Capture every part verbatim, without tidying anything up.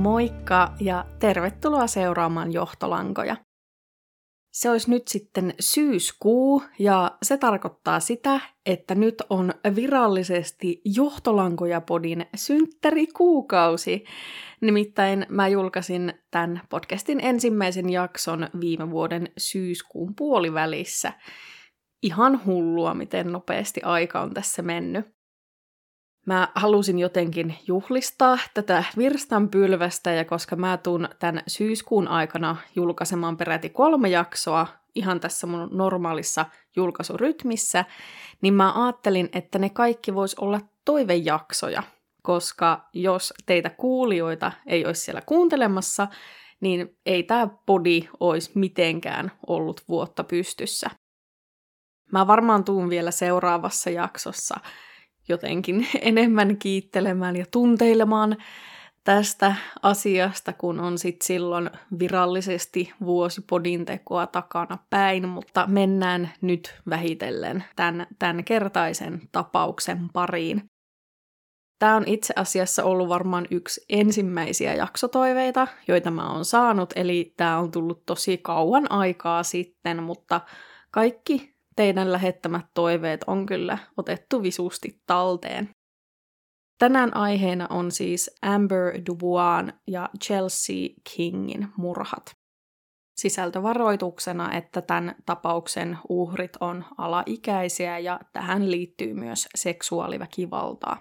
Moikka ja tervetuloa seuraamaan Johtolankoja. Se olisi nyt sitten syyskuu ja se tarkoittaa sitä, että nyt on virallisesti Johtolankoja-podin synttärikuukausi. Nimittäin mä julkaisin tämän podcastin ensimmäisen jakson viime vuoden syyskuun puolivälissä. Ihan hullua, miten nopeasti aika on tässä mennyt. Mä halusin jotenkin juhlistaa tätä virstanpylvästä, ja koska mä tuun tämän syyskuun aikana julkaisemaan peräti kolme jaksoa ihan tässä mun normaalissa julkaisurytmissä, niin mä ajattelin, että ne kaikki vois olla toivejaksoja, koska jos teitä kuulijoita ei olisi siellä kuuntelemassa, niin ei tää podi olisi mitenkään ollut vuotta pystyssä. Mä varmaan tuun vielä seuraavassa jaksossa jotenkin enemmän kiittelemään ja tunteilemaan tästä asiasta, kun on sitten silloin virallisesti vuosi podin tekoa takana päin, mutta mennään nyt vähitellen tämän, tämän kertaisen tapauksen pariin. Tämä on itse asiassa ollut varmaan yksi ensimmäisiä jaksotoiveita, joita mä oon saanut, eli tämä on tullut tosi kauan aikaa sitten, mutta kaikki teidän lähettämät toiveet on kyllä otettu visusti talteen. Tänään aiheena on siis Amber Duboisin ja Chelsea Kingin murhat. Sisältövaroituksena, että tämän tapauksen uhrit on alaikäisiä ja tähän liittyy myös seksuaaliväkivaltaa.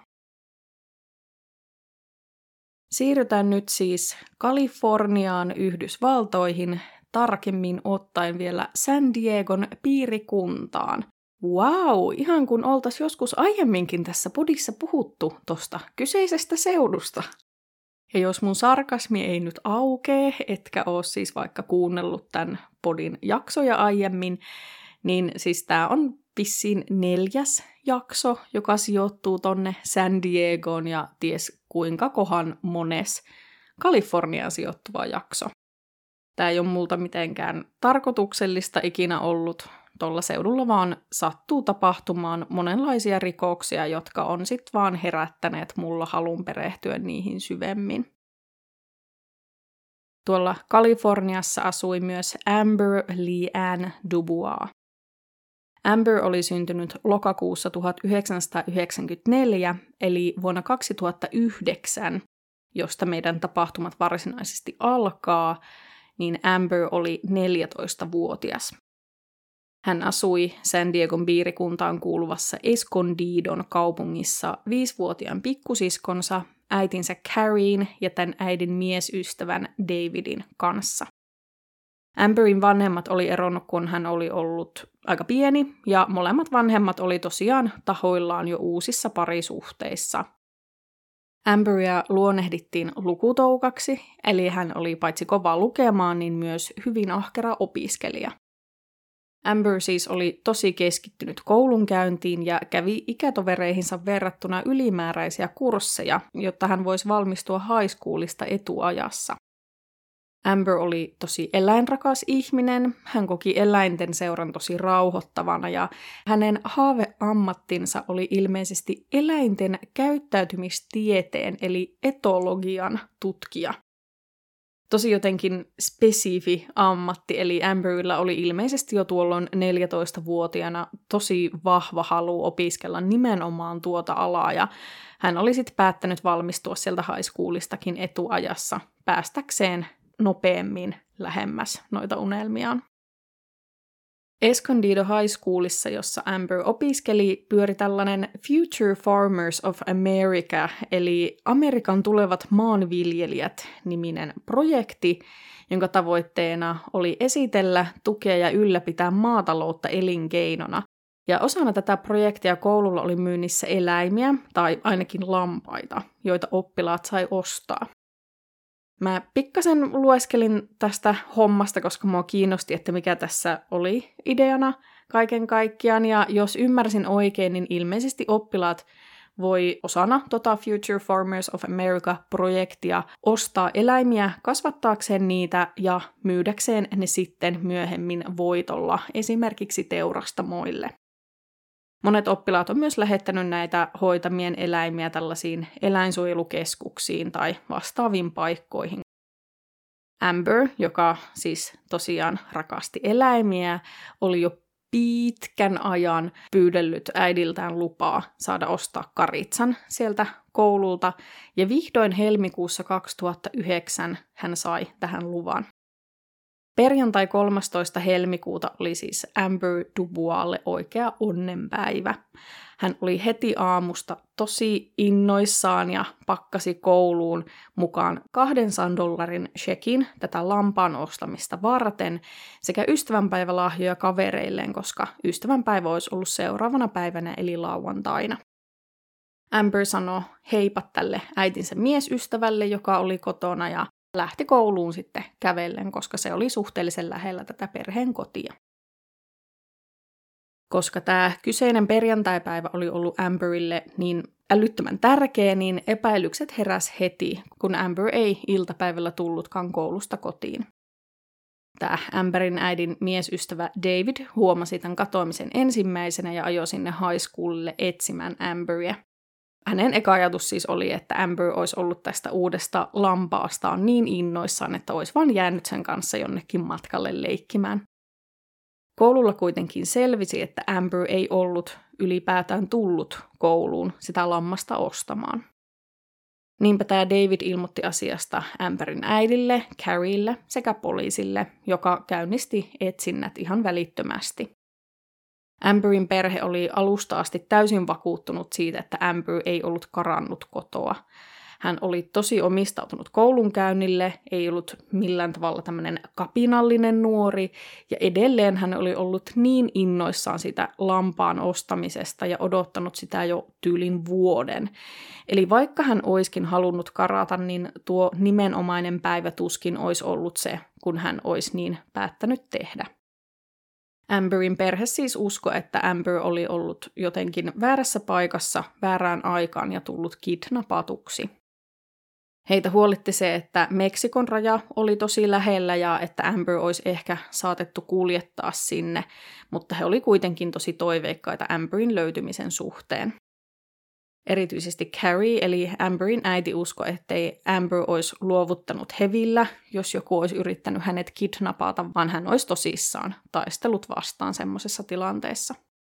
Siirrytään nyt siis Kaliforniaan, Yhdysvaltoihin, tarkemmin ottaen vielä San Diegon piirikuntaan. Wow, ihan kun oltaisiin joskus aiemminkin tässä podissa puhuttu tosta kyseisestä seudusta. Ja jos mun sarkasmi ei nyt aukee, etkä oo siis vaikka kuunnellut tämän podin jaksoja aiemmin, niin siis tää on vissiin neljäs jakso, joka sijoittuu tonne San Diegoon ja ties kuinka kohan mones Kaliforniaan sijoittuva jakso. Tämä ei ole multa mitenkään tarkoituksellista ikinä ollut. Tuolla seudulla vaan sattuu tapahtumaan monenlaisia rikoksia, jotka on sitten vaan herättäneet mulla halun perehtyä niihin syvemmin. Tuolla Kaliforniassa asui myös Amber Leanne Dubois. Amber oli syntynyt lokakuussa tuhatyhdeksänsataayhdeksänkymmentäneljä, eli vuonna kaksituhattayhdeksän, josta meidän tapahtumat varsinaisesti alkaa, niin Amber oli neljätoistavuotias. Hän asui San Diegon piirikuntaan kuuluvassa Escondidon kaupungissa viisivuotiaan pikkusiskonsa, äitinsä Carrien ja tämän äidin miesystävän Davidin kanssa. Amberin vanhemmat oli eronnut, kun hän oli ollut aika pieni, ja molemmat vanhemmat oli tosiaan tahoillaan jo uusissa parisuhteissa. Amberia luonnehdittiin lukutoukaksi, eli hän oli paitsi kova lukemaan, niin myös hyvin ahkera opiskelija. Amber siis oli tosi keskittynyt koulunkäyntiin ja kävi ikätovereihinsa verrattuna ylimääräisiä kursseja, jotta hän voisi valmistua high schoolista etuajassa. Amber oli tosi eläinrakas ihminen, hän koki eläinten seuran tosi rauhoittavana ja hänen haaveammattinsa oli ilmeisesti eläinten käyttäytymistieteen eli etologian tutkija. Tosi jotenkin spesifi ammatti, eli Amberilla oli ilmeisesti jo tuolloin neljätoistavuotiaana tosi vahva halu opiskella nimenomaan tuota alaa, ja hän oli sitten päättänyt valmistua sieltä high schoolistakin etuajassa päästäkseen nopeammin lähemmäs noita unelmiaan. Escondido High Schoolissa, jossa Amber opiskeli, pyöri tällainen Future Farmers of America, eli Amerikan tulevat maanviljelijät -niminen projekti, jonka tavoitteena oli esitellä, tukea ja ylläpitää maataloutta elinkeinona. Ja osana tätä projektia koululla oli myynnissä eläimiä, tai ainakin lampaita, joita oppilaat sai ostaa. Mä pikkasen lueskelin tästä hommasta, koska mua kiinnosti, että mikä tässä oli ideana kaiken kaikkiaan. Ja jos ymmärsin oikein, niin ilmeisesti oppilaat voi osana tota Future Farmers of America-projektia ostaa eläimiä kasvattaakseen niitä ja myydäkseen ne sitten myöhemmin voitolla esimerkiksi teurastamoille. Monet oppilaat on myös lähettänyt näitä hoitamien eläimiä tällaisiin eläinsuojelukeskuksiin tai vastaaviin paikkoihin. Amber, joka siis tosiaan rakasti eläimiä, oli jo pitkän ajan pyydellyt äidiltään lupaa saada ostaa karitsan sieltä koululta, ja vihdoin helmikuussa kaksituhattayhdeksän hän sai tähän luvan. Perjantai kolmastoista helmikuuta oli siis Amber Duboisille oikea onnenpäivä. Hän oli heti aamusta tosi innoissaan ja pakkasi kouluun mukaan kahdensadan dollarin shekin tätä lampaan ostamista varten sekä ystävänpäivälahjoja kavereilleen, koska ystävänpäivä olisi ollut seuraavana päivänä eli lauantaina. Amber sanoi heipat tälle äitinsä miesystävälle, joka oli kotona, ja lähti kouluun sitten kävellen, koska se oli suhteellisen lähellä tätä perheen kotia. Koska tämä kyseinen perjantaipäivä oli ollut Amberille niin älyttömän tärkeä, niin epäilykset heräs heti, kun Amber ei iltapäivällä tullutkaan koulusta kotiin. Tämä Amberin äidin miesystävä David huomasi tämän katoamisen ensimmäisenä ja ajoi sinne high schoolille etsimään Amberia. Hänen eka ajatus siis oli, että Amber olisi ollut tästä uudesta lampaastaan niin innoissaan, että olisi vaan jäänyt sen kanssa jonnekin matkalle leikkimään. Koululla kuitenkin selvisi, että Amber ei ollut ylipäätään tullut kouluun sitä lammasta ostamaan. Niinpä tämä David ilmoitti asiasta Amberin äidille, Carrielle sekä poliisille, joka käynnisti etsinnät ihan välittömästi. Amberin perhe oli alusta asti täysin vakuuttunut siitä, että Amber ei ollut karannut kotoa. Hän oli tosi omistautunut koulunkäynnille, ei ollut millään tavalla tämmöinen kapinallinen nuori, ja edelleen hän oli ollut niin innoissaan sitä lampaan ostamisesta ja odottanut sitä jo tyylin vuoden. Eli vaikka hän olisikin halunnut karata, niin tuo nimenomainen päivä tuskin olisi ollut se, kun hän olisi niin päättänyt tehdä. Amberin perhe siis uskoi, että Amber oli ollut jotenkin väärässä paikassa väärään aikaan ja tullut kidnapatuksi. Heitä huolitti se, että Meksikon raja oli tosi lähellä ja että Amber olisi ehkä saatettu kuljettaa sinne, mutta he oli kuitenkin tosi toiveikkaita Amberin löytymisen suhteen. Erityisesti Carrie eli Amberin äiti uskoi, ettei Amber olisi luovuttanut hevillä, jos joku olisi yrittänyt hänet kidnapata, vaan hän olisi tosissaan taistellut vastaan semmoisessa tilanteessa.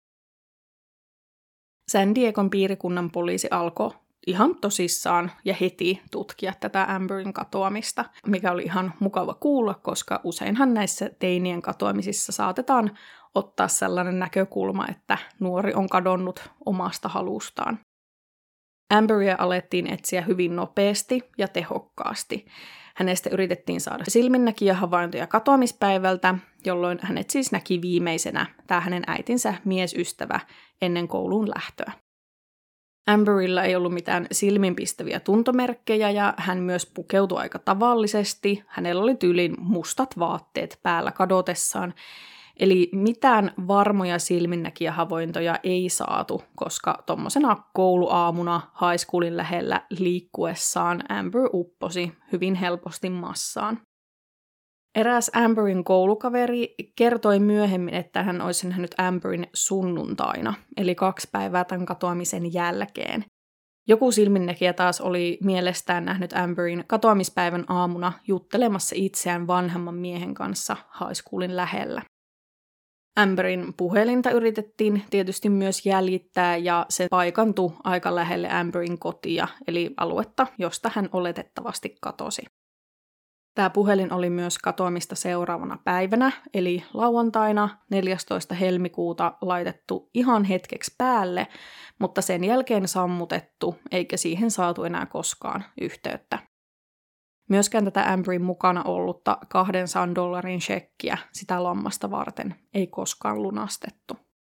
San Diegon piirikunnan poliisi alkoi ihan tosissaan ja heti tutkia tätä Amberin katoamista, mikä oli ihan mukava kuulla, koska useinhan näissä teinien katoamisissa saatetaan ottaa sellainen näkökulma, että nuori on kadonnut omasta halustaan. Amberia alettiin etsiä hyvin nopeasti ja tehokkaasti. Hänestä yritettiin saada silminnäkijähavaintoja katoamispäivältä, jolloin hänet siis näki viimeisenä tämä hänen äitinsä miesystävä ennen kouluun lähtöä. Amberilla ei ollut mitään silminpistäviä tuntomerkkejä ja hän myös pukeutui aika tavallisesti. Hänellä oli tyylin mustat vaatteet päällä kadotessaan. Eli mitään varmoja silminnäkijähavaintoja ei saatu, koska tommosena kouluaamuna high schoolin lähellä liikkuessaan Amber upposi hyvin helposti massaan. Eräs Amberin koulukaveri kertoi myöhemmin, että hän olisi nähnyt Amberin sunnuntaina, eli kaksi päivää tämän katoamisen jälkeen. Joku silminnäkijä taas oli mielestään nähnyt Amberin katoamispäivän aamuna juttelemassa itseään vanhemman miehen kanssa high schoolin lähellä. Amberin puhelinta yritettiin tietysti myös jäljittää ja se paikantui aika lähelle Amberin kotia, eli aluetta, josta hän oletettavasti katosi. Tämä puhelin oli myös katoamista seuraavana päivänä, eli lauantaina neljästoista helmikuuta laitettu ihan hetkeksi päälle, mutta sen jälkeen sammutettu, eikä siihen saatu enää koskaan yhteyttä. Myöskään tätä Amberin mukana ollutta kahdensadan dollarin shekkiä sitä lammasta varten ei koskaan lunastettu.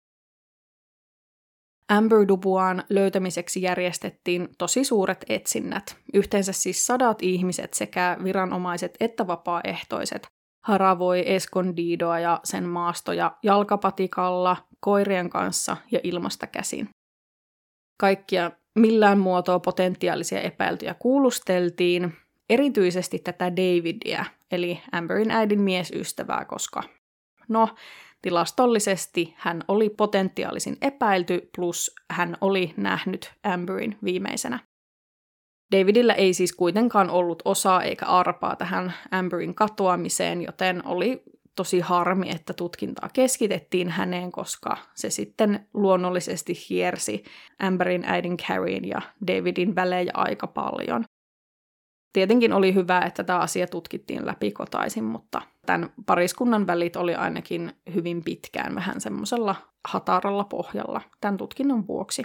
Amber Duboisin löytämiseksi järjestettiin tosi suuret etsinnät. Yhteensä siis sadat ihmiset sekä viranomaiset että vapaaehtoiset haravoi Escondidoa ja sen maastoja jalkapatikalla, koirien kanssa ja ilmasta käsin. Kaikkia millään muotoa potentiaalisia epäiltyjä kuulusteltiin, erityisesti tätä Davidia, eli Amberin äidin miesystävää, koska no, tilastollisesti hän oli potentiaalisin epäilty, plus hän oli nähnyt Amberin viimeisenä. Davidillä ei siis kuitenkaan ollut osaa eikä arpaa tähän Amberin katoamiseen, joten oli tosi harmi, että tutkintaa keskitettiin häneen, koska se sitten luonnollisesti hiersi Amberin äidin Carrien ja Davidin välejä aika paljon. Tietenkin oli hyvä, että tämä asia tutkittiin läpikotaisin, mutta tämän pariskunnan välit oli ainakin hyvin pitkään vähän semmoisella hataralla pohjalla tämän tutkinnon vuoksi.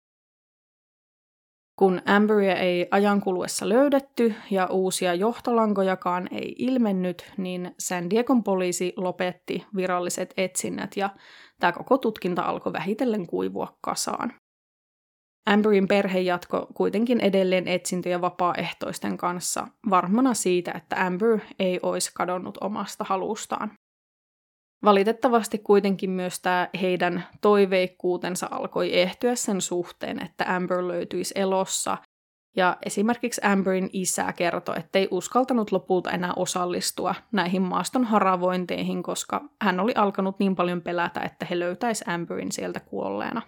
Kun Amberia ei ajan kuluessa löydetty ja uusia johtolankojakaan ei ilmennyt, niin San Diegon poliisi lopetti viralliset etsinnät ja tämä koko tutkinta alkoi vähitellen kuivua kasaan. Amberin perhe jatkoi kuitenkin edelleen etsintöjä vapaaehtoisten kanssa, varmana siitä, että Amber ei olisi kadonnut omasta halustaan. Valitettavasti kuitenkin myös tämä heidän toiveikkuutensa alkoi ehtyä sen suhteen, että Amber löytyisi elossa, ja esimerkiksi Amberin isä kertoi, ettei uskaltanut lopulta enää osallistua näihin maaston haravointeihin, koska hän oli alkanut niin paljon pelätä, että he löytäisi Amberin sieltä kuolleena.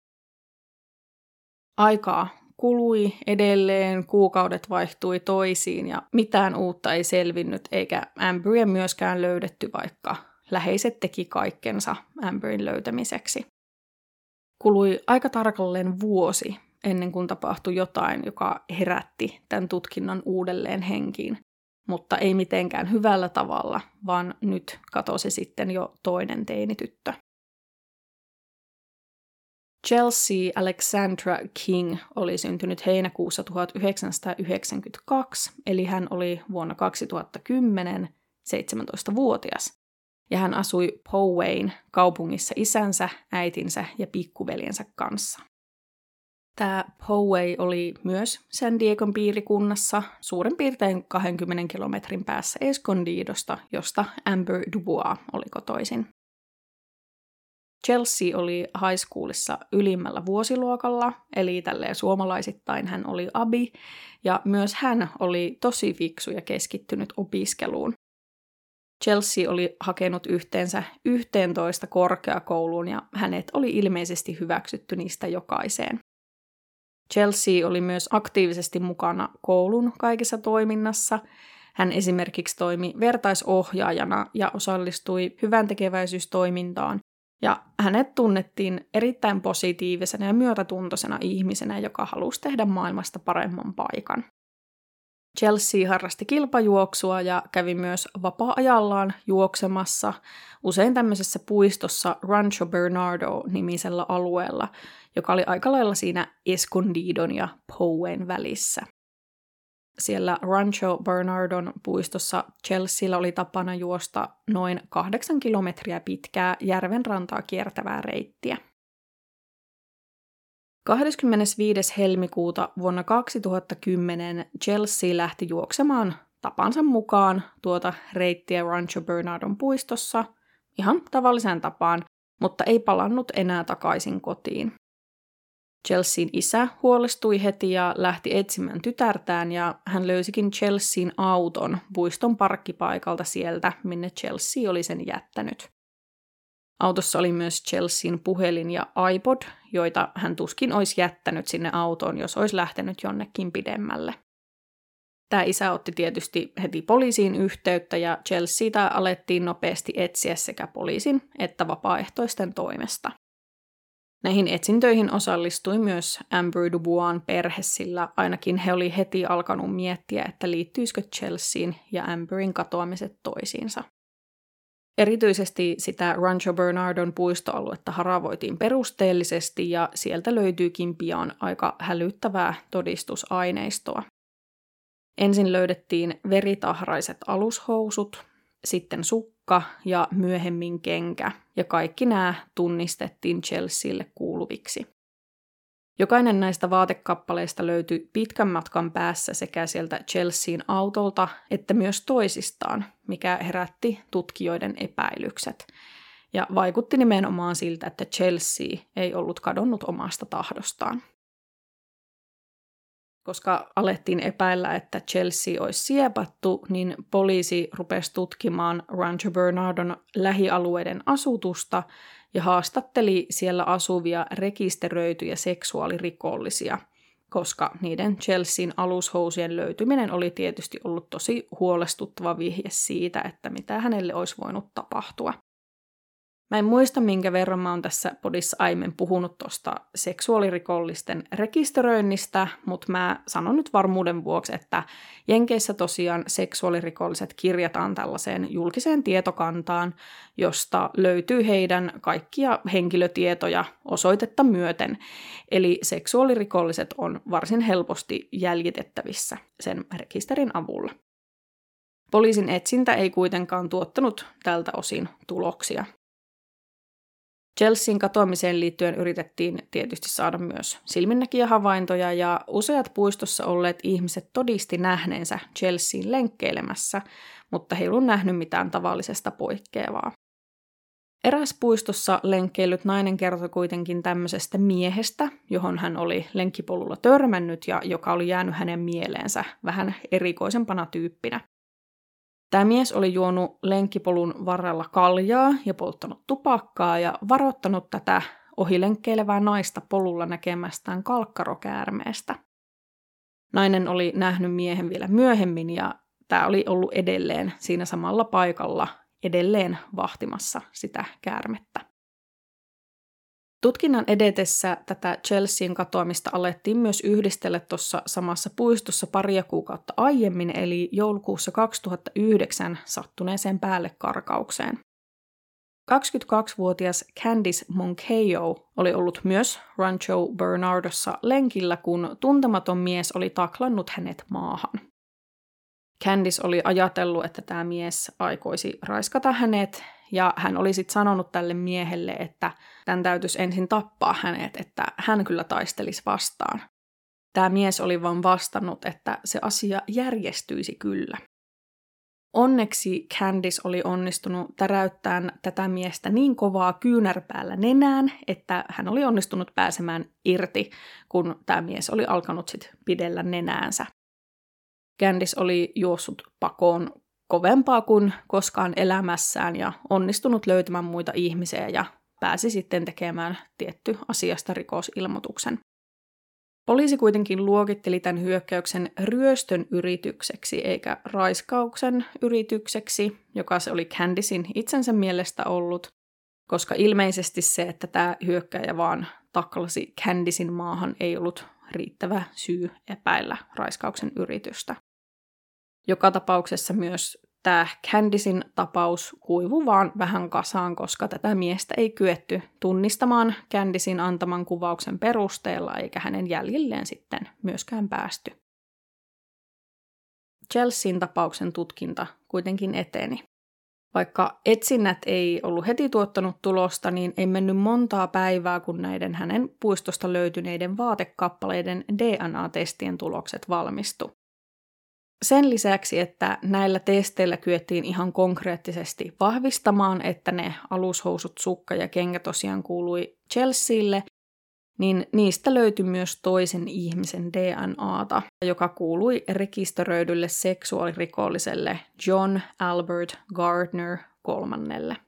Aikaa kului edelleen, kuukaudet vaihtui toisiin ja mitään uutta ei selvinnyt, eikä Amberia myöskään löydetty, vaikka läheiset teki kaikkensa Amberin löytämiseksi. Kului aika tarkalleen vuosi ennen kuin tapahtui jotain, joka herätti tämän tutkinnan uudelleen henkiin, mutta ei mitenkään hyvällä tavalla, vaan nyt katosi sitten jo toinen teinityttö. Chelsea Alexandra King oli syntynyt heinäkuussa tuhatyhdeksänsataayhdeksänkymmentäkaksi, eli hän oli vuonna kaksituhattakymmenen seitsemäntoistavuotias, ja hän asui Poway kaupungissa isänsä, äitinsä ja pikkuveljensä kanssa. Tämä Poway oli myös San Diegon piirikunnassa suurin piirtein kaksikymmentä kilometrin päässä Escondidosta, josta Amber Dubois oli kotoisin. Chelsea oli high schoolissa ylimmällä vuosiluokalla, eli tälleen suomalaisittain hän oli abi, ja myös hän oli tosi fiksu ja keskittynyt opiskeluun. Chelsea oli hakenut yhteensä yhteentoista korkeakouluun, ja hänet oli ilmeisesti hyväksytty niistä jokaiseen. Chelsea oli myös aktiivisesti mukana koulun kaikessa toiminnassa. Hän esimerkiksi toimi vertaisohjaajana ja osallistui hyväntekeväisyystoimintaan, ja hänet tunnettiin erittäin positiivisena ja myötätuntoisena ihmisenä, joka halusi tehdä maailmasta paremman paikan. Chelsea harrasti kilpajuoksua ja kävi myös vapaa-ajallaan juoksemassa, usein tämmöisessä puistossa Rancho Bernardo-nimisellä alueella, joka oli aika lailla siinä Escondidon ja Powayn välissä. Siellä Rancho Bernardon puistossa Chelsealla oli tapana juosta noin kahdeksan kilometriä pitkää järven rantaa kiertävää reittiä. kahdeskymmenesviides helmikuuta vuonna kaksituhattakymmenen Chelsea lähti juoksemaan tapansa mukaan tuota reittiä Rancho Bernardon puistossa ihan tavalliseen tapaan, mutta ei palannut enää takaisin kotiin. Chelsean isä huolestui heti ja lähti etsimään tytärtään, ja hän löysikin Chelsean auton puiston parkkipaikalta sieltä, minne Chelsea oli sen jättänyt. Autossa oli myös Chelsean puhelin ja iPod, joita hän tuskin olisi jättänyt sinne autoon, jos olisi lähtenyt jonnekin pidemmälle. Tämä isä otti tietysti heti poliisiin yhteyttä, ja Chelseatä alettiin nopeasti etsiä sekä poliisin että vapaaehtoisten toimesta. Näihin etsintöihin osallistui myös Amber Duboisin perhe, sillä ainakin he oli heti alkanut miettiä, että liittyisikö Chelsean ja Amberin katoamiset toisiinsa. Erityisesti sitä Rancho Bernardon puistoaluetta haravoitiin perusteellisesti, ja sieltä löytyykin pian aika hälyttävää todistusaineistoa. Ensin löydettiin veritahraiset alushousut, sitten sukka ja myöhemmin kenkä, ja kaikki nämä tunnistettiin Chelsealle kuuluviksi. Jokainen näistä vaatekappaleista löytyi pitkän matkan päässä sekä sieltä Chelsean autolta että myös toisistaan, mikä herätti tutkijoiden epäilykset, ja vaikutti nimenomaan siltä, että Chelsea ei ollut kadonnut omasta tahdostaan. Koska alettiin epäillä, että Chelsea olisi siepattu, niin poliisi rupesi tutkimaan Rancho Bernardon lähialueiden asutusta ja haastatteli siellä asuvia rekisteröityjä seksuaalirikollisia, koska niiden Chelsean alushousien löytyminen oli tietysti ollut tosi huolestuttava vihje siitä, että mitä hänelle olisi voinut tapahtua. Mä en muista, minkä verran mä oon tässä podissa aiemmin puhunut tuosta seksuaalirikollisten rekisteröinnistä, mutta mä sanon nyt varmuuden vuoksi, että Jenkeissä tosiaan seksuaalirikolliset kirjataan tällaiseen julkiseen tietokantaan, josta löytyy heidän kaikkia henkilötietoja osoitetta myöten, eli seksuaalirikolliset on varsin helposti jäljitettävissä sen rekisterin avulla. Poliisin etsintä ei kuitenkaan tuottanut tältä osin tuloksia. Chelsean katoamiseen liittyen yritettiin tietysti saada myös silminnäkijähavaintoja ja useat puistossa olleet ihmiset todisti nähneensä Chelsean lenkkeilemässä, mutta he ei ollut nähnyt mitään tavallisesta poikkeavaa. Eräs puistossa lenkkeillyt nainen kertoi kuitenkin tämmöisestä miehestä, johon hän oli lenkkipolulla törmännyt ja joka oli jäänyt hänen mieleensä vähän erikoisempana tyyppinä. Tämä mies oli juonut lenkkipolun varrella kaljaa ja polttanut tupakkaa ja varoittanut tätä ohilenkkeilevää naista polulla näkemästään kalkkarokäärmeestä. Nainen oli nähnyt miehen vielä myöhemmin ja tämä oli ollut edelleen siinä samalla paikalla edelleen vahtimassa sitä käärmettä. Tutkinnan edetessä tätä Chelsean katoamista alettiin myös yhdistellä tuossa samassa puistossa paria kuukautta aiemmin, eli joulukuussa kaksituhattayhdeksän sattuneeseen päällekarkaukseen. kaksikymmentäkaksivuotias Candice Moncayo oli ollut myös Rancho Bernardossa lenkillä, kun tuntematon mies oli taklannut hänet maahan. Candice oli ajatellut, että tämä mies aikoisi raiskata hänet, ja hän oli sitten sanonut tälle miehelle, että tämän täytyisi ensin tappaa hänet, että hän kyllä taistelisi vastaan. Tämä mies oli vaan vastannut, että se asia järjestyisi kyllä. Onneksi Candice oli onnistunut täräyttämään tätä miestä niin kovaa kyynärpäällä nenään, että hän oli onnistunut pääsemään irti, kun tämä mies oli alkanut sitten pidellä nenäänsä. Candice oli juossut pakoon kovempaa kuin koskaan elämässään ja onnistunut löytämään muita ihmisiä ja pääsi sitten tekemään tietty asiasta rikosilmoituksen. Poliisi kuitenkin luokitteli tämän hyökkäyksen ryöstön yritykseksi eikä raiskauksen yritykseksi, joka se oli Candicen itsensä mielestä ollut, koska ilmeisesti se, että tämä hyökkäjä vaan taklasi Candicen maahan, ei ollut riittävä syy epäillä raiskauksen yritystä. Joka tapauksessa myös tämä Candicen tapaus kuivui vaan vähän kasaan, koska tätä miestä ei kyetty tunnistamaan Candicen antaman kuvauksen perusteella, eikä hänen jäljilleen sitten myöskään päästy. Chelsean tapauksen tutkinta kuitenkin eteni. Vaikka etsinnät ei ollut heti tuottanut tulosta, niin ei mennyt montaa päivää, kun näiden hänen puistosta löytyneiden vaatekappaleiden D N A-testien tulokset valmistu. Sen lisäksi, että näillä testeillä kyettiin ihan konkreettisesti vahvistamaan, että ne alushousut, sukka ja kenkä tosiaan kuului Chelsealle, niin niistä löytyi myös toisen ihmisen D N A:ta, joka kuului rekisteröidylle seksuaalirikolliselle John Albert Gardner kolmannelle.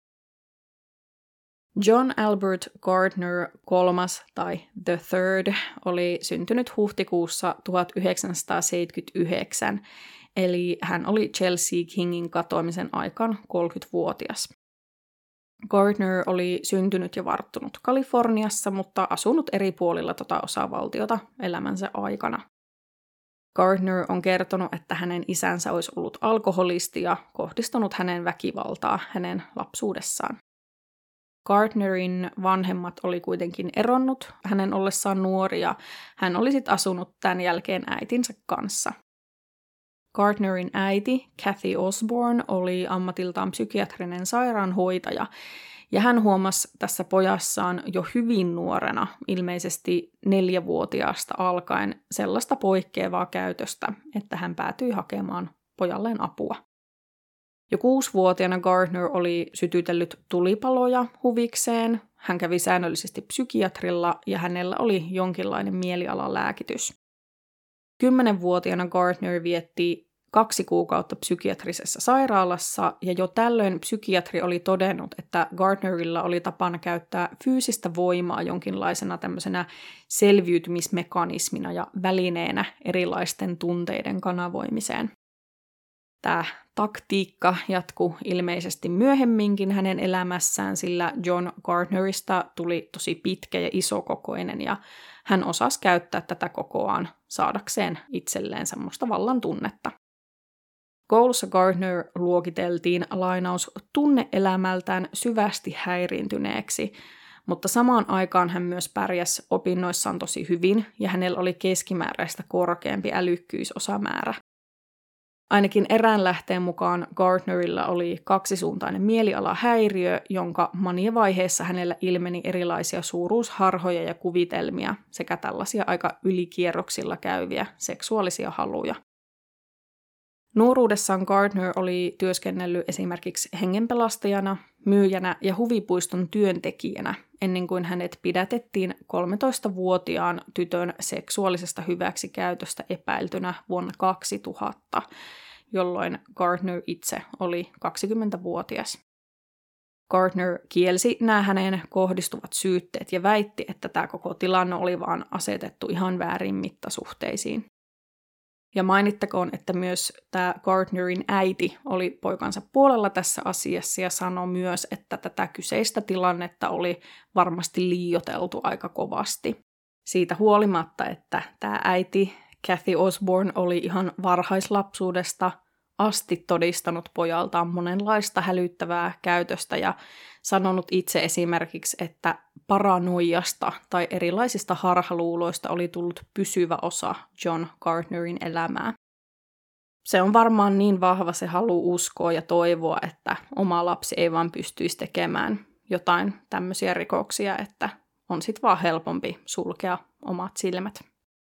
John Albert Gardner kolmas tai The Third oli syntynyt huhtikuussa tuhatyhdeksänsataaseitsemänkymmentäyhdeksän, eli hän oli Chelsea Kingin katoamisen aikaan kolmekymmentävuotias. Gardner oli syntynyt ja varttunut Kaliforniassa, mutta asunut eri puolilla tota osavaltiota elämänsä aikana. Gardner on kertonut, että hänen isänsä olisi ollut alkoholisti ja kohdistanut hänen väkivaltaa hänen lapsuudessaan. Gardnerin vanhemmat oli kuitenkin eronnut hänen ollessaan nuori ja hän oli sitten asunut tämän jälkeen äitinsä kanssa. Gardnerin äiti, Kathy Osborne, oli ammatiltaan psykiatrinen sairaanhoitaja ja hän huomasi tässä pojassaan jo hyvin nuorena, ilmeisesti neljävuotiaasta alkaen, sellaista poikkeavaa käytöstä, että hän päätyi hakemaan pojalleen apua. Jo kuusivuotiaana Gardner oli sytytellyt tulipaloja huvikseen, hän kävi säännöllisesti psykiatrilla ja hänellä oli jonkinlainen mielialalääkitys. Kymmenenvuotiaana Gardner vietti kaksi kuukautta psykiatrisessa sairaalassa, ja jo tällöin psykiatri oli todennut, että Gardnerilla oli tapana käyttää fyysistä voimaa jonkinlaisena tämmöisenä selviytymismekanismina ja välineenä erilaisten tunteiden kanavoimiseen. Tämä taktiikka jatkui ilmeisesti myöhemminkin hänen elämässään, sillä John Gardnerista tuli tosi pitkä ja isokokoinen, ja hän osasi käyttää tätä kokoaan saadakseen itselleen semmoista vallan tunnetta. Koulussa Gardner luokiteltiin lainaus tunneelämältään syvästi häiriintyneeksi, mutta samaan aikaan hän myös pärjäsi opinnoissaan tosi hyvin, ja hänellä oli keskimääräistä korkeampi älykkyysosamäärä. Ainakin erään lähteen mukaan Gardnerilla oli kaksisuuntainen mielialahäiriö, jonka maniavaiheessa hänellä ilmeni erilaisia suuruusharhoja ja kuvitelmia sekä tällaisia aika ylikierroksilla käyviä seksuaalisia haluja. Nuoruudessaan Gardner oli työskennellyt esimerkiksi hengenpelastajana, myyjänä ja huvipuiston työntekijänä, ennen kuin hänet pidätettiin kolmetoistavuotiaan tytön seksuaalisesta hyväksikäytöstä epäiltynä vuonna kaksituhatta, jolloin Gardner itse oli kaksikymmentävuotias. Gardner kielsi nämä häneen kohdistuvat syytteet ja väitti, että tämä koko tilanne oli vaan asetettu ihan väärin mittasuhteisiin. Ja mainittakoon, että myös tämä Gardnerin äiti oli poikansa puolella tässä asiassa ja sanoi myös, että tätä kyseistä tilannetta oli varmasti liioiteltu aika kovasti. Siitä huolimatta, että tämä äiti Kathy Osborne oli ihan varhaislapsuudesta asti todistanut pojaltaan monenlaista hälyttävää käytöstä ja sanonut itse esimerkiksi, että paranoiasta tai erilaisista harhaluuloista oli tullut pysyvä osa John Gardnerin elämää. Se on varmaan niin vahva se halu uskoa ja toivoa, että oma lapsi ei vaan pystyisi tekemään jotain tämmöisiä rikoksia, että on sitten vaan helpompi sulkea omat silmät.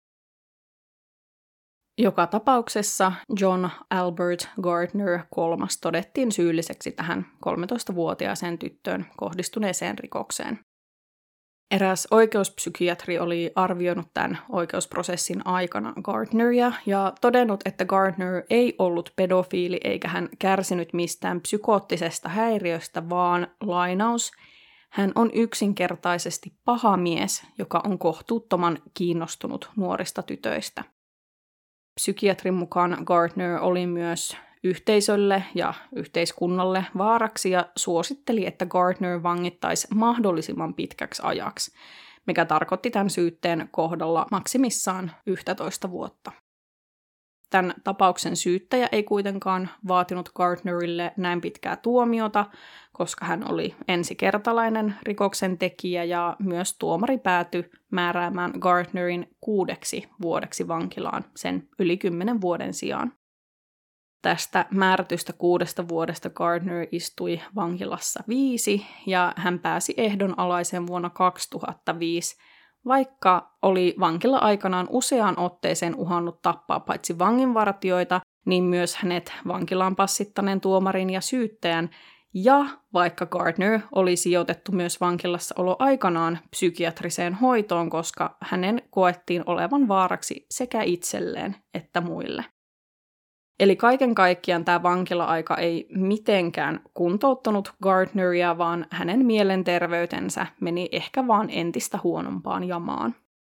Joka tapauksessa John Albert Gardner kolmas todettiin syylliseksi tähän kolmetoistavuotiaaseen tyttöön kohdistuneeseen rikokseen. Eräs oikeuspsykiatri oli arvioinut tämän oikeusprosessin aikana Gardneria ja todennut, että Gardner ei ollut pedofiili eikä hän kärsinyt mistään psykoottisesta häiriöstä, vaan lainaus, hän on yksinkertaisesti paha mies, joka on kohtuuttoman kiinnostunut nuorista tytöistä. Psykiatrin mukaan Gardner oli myös yhteisölle ja yhteiskunnalle vaaraksi ja suositteli, että Gardner vangittaisi mahdollisimman pitkäksi ajaksi, mikä tarkoitti tämän syytteen kohdalla maksimissaan yksitoista vuotta. Tämän tapauksen syyttäjä ei kuitenkaan vaatinut Gardnerille näin pitkää tuomiota, koska hän oli ensikertalainen rikoksen tekijä ja myös tuomari päätyi määräämään Gardnerin kuudeksi vuodeksi vankilaan sen yli kymmenen vuoden sijaan. Tästä määrätystä kuudesta vuodesta Gardner istui vankilassa viisi ja hän pääsi ehdonalaiseen vuonna kaksituhattaviisi, vaikka oli vankila-aikanaan useaan otteeseen uhannut tappaa paitsi vanginvartijoita, niin myös hänet vankilaan passittaneen tuomarin ja syyttäjän, ja vaikka Gardner oli sijoitettu myös vankilassa olo aikanaan psykiatriseen hoitoon, koska hänen koettiin olevan vaaraksi sekä itselleen että muille. Eli kaiken kaikkiaan tämä vankila-aika ei mitenkään kuntouttanut Gardneria, vaan hänen mielenterveytensä meni ehkä vaan entistä huonompaan jamaan.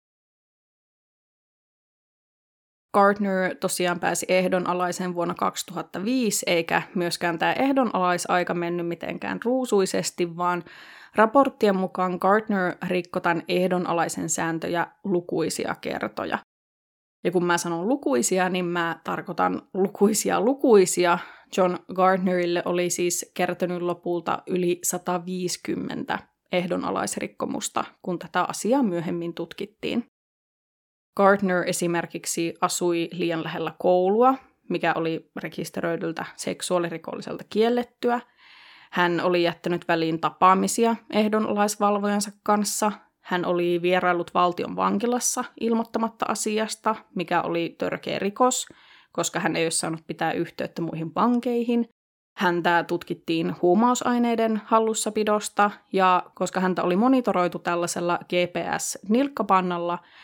Gardner tosiaan pääsi ehdonalaiseen vuonna kaksituhattaviisi, eikä myöskään tämä ehdonalaisaika mennyt mitenkään ruusuisesti, vaan raporttien mukaan Gardner rikkoi tämän ehdonalaisen sääntöjä lukuisia kertoja. Ja kun mä sanon lukuisia, niin mä tarkoitan lukuisia lukuisia. John Gardnerille oli siis kertynyt lopulta yli sata viisikymmentä ehdonalaisrikkomusta, kun tätä asiaa myöhemmin tutkittiin. Gardner esimerkiksi asui liian lähellä koulua, mikä oli rekisteröidyltä seksuaalirikolliselta kiellettyä. Hän oli jättänyt väliin tapaamisia ehdonalaisvalvojansa kanssa. Hän oli vieraillut valtion vankilassa ilmoittamatta asiasta, mikä oli törkeä rikos, koska hän ei ole saanut pitää yhteyttä muihin pankeihin. Häntä tutkittiin huumausaineiden hallussapidosta, ja koska häntä oli monitoroitu tällaisella G P S-nilkkapannalla,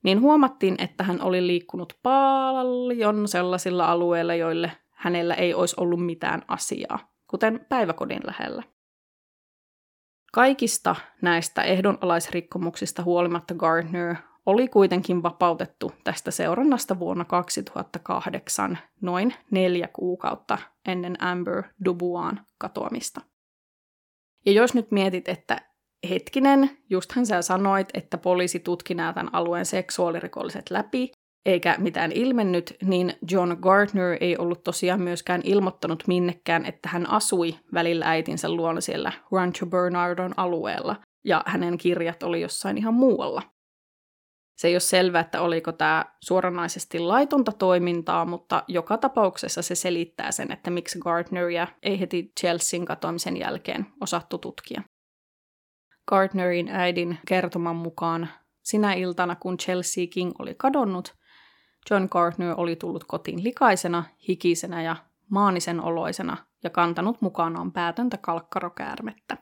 niin huomattiin, että hän oli liikkunut paljon sellaisilla alueilla, joille hänellä ei olisi ollut mitään asiaa, kuten päiväkodin lähellä. Kaikista näistä ehdonalaisrikkomuksista huolimatta Gardner oli kuitenkin vapautettu tästä seurannasta vuonna kaksituhattakahdeksan, noin neljä kuukautta ennen Amber Duboisin katoamista. Ja jos nyt mietit, että hetkinen, justhan sä sanoit, että poliisi tutki nämä tämän alueen seksuaalirikolliset läpi, eikä mitään ilmennyt, niin John Gardner ei ollut tosiaan myöskään ilmoittanut minnekään, että hän asui välillä äitinsä luona siellä Rancho Bernardon alueella, ja hänen kirjat oli jossain ihan muualla. Se ei ole selvää, että oliko tämä suoranaisesti laitonta toimintaa, mutta joka tapauksessa se selittää sen, että miksi Gardneria ei heti Chelsean katoamisen jälkeen osattu tutkia. Gardnerin äidin kertoman mukaan sinä iltana, kun Chelsea King oli kadonnut, John Gardner oli tullut kotiin likaisena, hikisenä ja maanisen oloisena ja kantanut mukanaan päätöntä kalkkarokäärmettä.